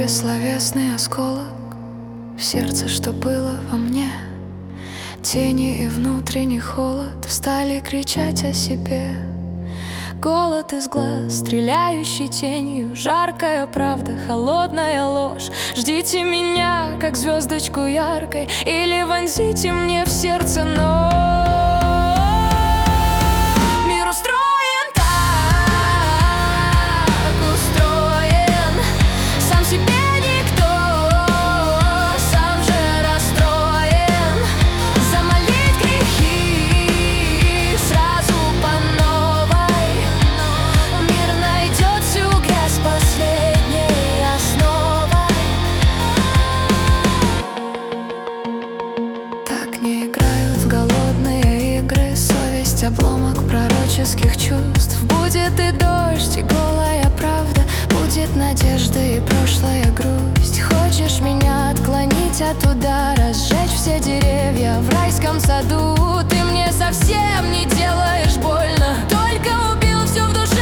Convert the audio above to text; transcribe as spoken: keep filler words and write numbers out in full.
бессловесный осколок в сердце, что было во мне. Тени и внутренний холод стали кричать о себе. Голод из глаз, стреляющий тенью, жаркая правда, холодная ложь. Ждите меня, как звездочку яркой, или вонзите мне в сердце нож. Мир устроен так, устроен, сам себе никто, сам же расстроен. Замолить грехи сразу по новой, мир найдет всю грязь последней основой. Так не играют в голодные игры, совесть обломок пророческих чувств. Будет и дождь, и голая правда, будет надежда и прошлая грусть. Хочешь меня отклонить от удара, сжечь все деревья в райском саду? Ты мне совсем не делаешь больно, только убил все в душе.